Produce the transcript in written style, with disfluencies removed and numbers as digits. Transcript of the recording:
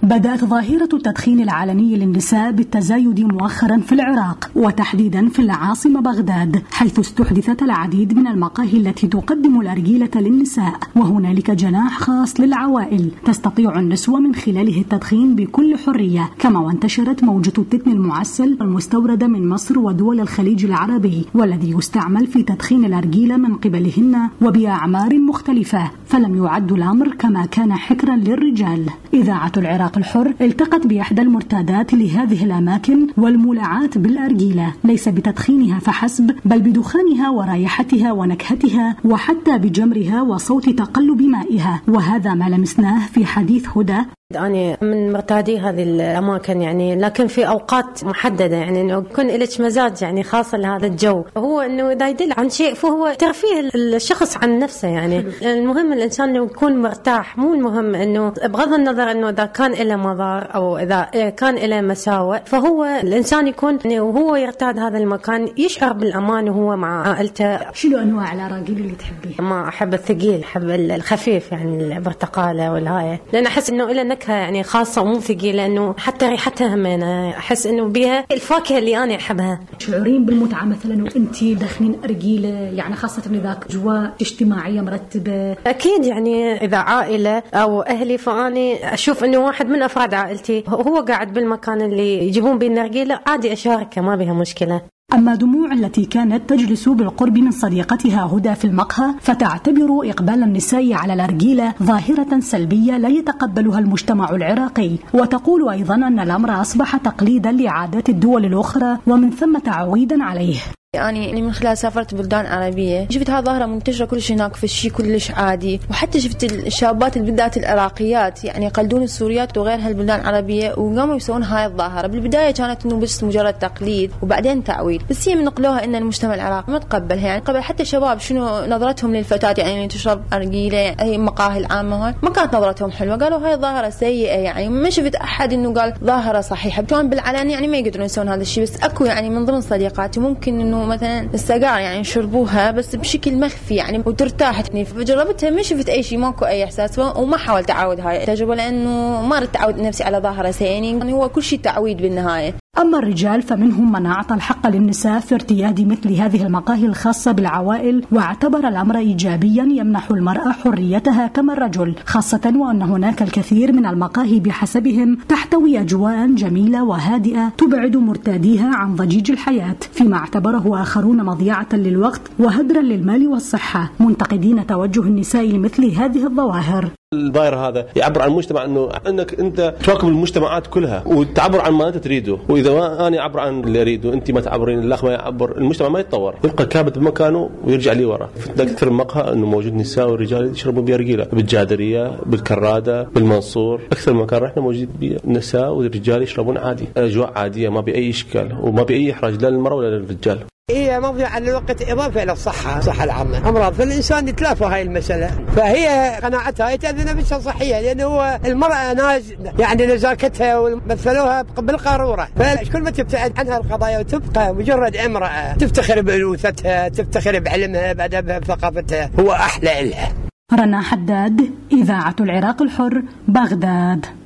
بدأت ظاهرة التدخين العلني للنساء بالتزايد مؤخرا في العراق وتحديدا في العاصمة بغداد، حيث استحدثت العديد من المقاهي التي تقدم الأرجيلة للنساء، وهنالك جناح خاص للعوائل تستطيع النسوة من خلاله التدخين بكل حرية، كما وانتشرت موجة التتن المعسل المستوردة من مصر ودول الخليج العربي، والذي يستعمل في تدخين الأرجيلة من قبلهن وبأعمار مختلفة، فلم يعد الأمر كما كان حكرا للرجال. إذاعة العراق الحر التقت بإحدى المرتادات لهذه الأماكن والمولعات بالأرجيلة، ليس بتدخينها فحسب بل بدخانها ورائحتها ونكهتها وحتى بجمرها وصوت تقلب مائها، وهذا ما لمسناه في حديث هدى. أنا من مرتادي هذه الأماكن يعني، لكن في أوقات محددة يعني، إنه يكون لك مزاج يعني خاص لهذا الجو، هو إنه إذا يدل عن شيء فهو ترفيه الشخص عن نفسه يعني. المهم الإنسان إنه يكون مرتاح، مو المهم إنه بغض النظر إنه إذا كان له مضار أو إذا كان له مساوئ، فهو الإنسان يكون إنه وهو يرتاد هذا المكان يشعر بالأمان وهو مع عائلته. شنو أنواع الأراجيل اللي تحبيه؟ ما أحب الثقيل، أحب الخفيف يعني البرتقالة والهاي، لأن أحس إنه إلى يعني خاصة ومو ثقيلة، لأنه حتى ريحتها همينة، أحس إنه بها الفاكهة اللي أنا أحبها. شعورين بالمتعة مثلا وأنتي داخلين أرجيلة يعني، خاصة إذا أجواء اجتماعية مرتبة؟ أكيد يعني، إذا عائلة أو أهلي فأني أشوف إنه واحد من أفراد عائلتي هو قاعد بالمكان اللي يجيبون به النرجيلة، عادي أشاركه، ما بها مشكلة. أما دموع التي كانت تجلس بالقرب من صديقتها هدى في المقهى فتعتبر إقبال النساء على الأرجيلة ظاهرة سلبية لا يتقبلها المجتمع العراقي، وتقول أيضا أن الأمر أصبح تقليدا لعادات الدول الأخرى ومن ثم تعويدا عليه. يعني من خلال سافرت بلدان عربية شفت هذه ظاهرة منتشرة كلش هناك، في الشيء كلش عادي، وحتى شفت الشابات بالذات العراقيات يعني يقلدون السوريات وغيرها البلدان العربية وقاموا يسوون هاي الظاهرة. بالبداية كانت إنه بس مجرد تقليد وبعدين تعويل، بس هي من نقلوها إن المجتمع العراقي ما تقبلها يعني. قبل حتى الشباب شنو نظرتهم للفتاة يعني تشرب أرجيلة، هي مقاهي العامة هاي ما كانت نظرتهم حلوة، قالوا هاي ظاهرة سيئة يعني. ما شفت أحد إنه قال ظاهرة صحيحة، كان بالعلن يعني ما يقدرون يسوون هذا الشيء، بس أكو يعني من ضمن صديقاتي ممكن إنه مثلا السجاير يعني يشربوها بس بشكل مخفي يعني وترتاح يعني. فجربتها ما شفت اي شيء، ماكو اي احساس، وما حاولت اعود هاي التجربه لانه ما ردت اعود نفسي على ظاهره سيئه يعني، هو كل شيء تعويد بالنهايه. أما الرجال فمنهم من أعطى الحق للنساء في ارتياد مثل هذه المقاهي الخاصة بالعوائل، واعتبر الأمر إيجابيا يمنح المرأة حريتها كما الرجل، خاصة وأن هناك الكثير من المقاهي بحسبهم تحتوي أجواء جميلة وهادئة تبعد مرتاديها عن ضجيج الحياة، فيما اعتبره آخرون مضيعة للوقت وهدرا للمال والصحة، منتقدين توجه النساء لمثل هذه الظواهر. الظاهر هذا يعبر عن المجتمع انك انت تواكب المجتمعات كلها وتعبر عن ما انت تريده، واذا ما انا اعبر عن اللي اريده انت ما تعبرين، الاخ ما يعبر، المجتمع ما يتطور، يبقى كابت بمكانه ويرجع لي ورا. اكثر المقهى انه موجود نساء ورجال يشربوا بأرجيلة، بالجادريه، بالكراده، بالمنصور، اكثر مكان رحنا موجود نساء ورجال يشربون عادي، اجواء عاديه ما باي اشكال وما باي احراج لا للمراه ولا للرجال. هي موضوع على الوقت إضافة إلى الصحة العامة، أمراض فالإنسان يتلافى هاي المسألة، فهي قناعتها تأذن نفسها صحية، لأنه هو المرأة ناس يعني نزاكتها ومثلوها بالقارورة، فكل ما تبتعد عنها القضايا وتبقى مجرد امرأة تفتخر بأنوثتها، تفتخر بعلمها، بأدبها، بثقافتها، هو أحلى إلها. رنا حداد، إذاعة العراق الحر، بغداد.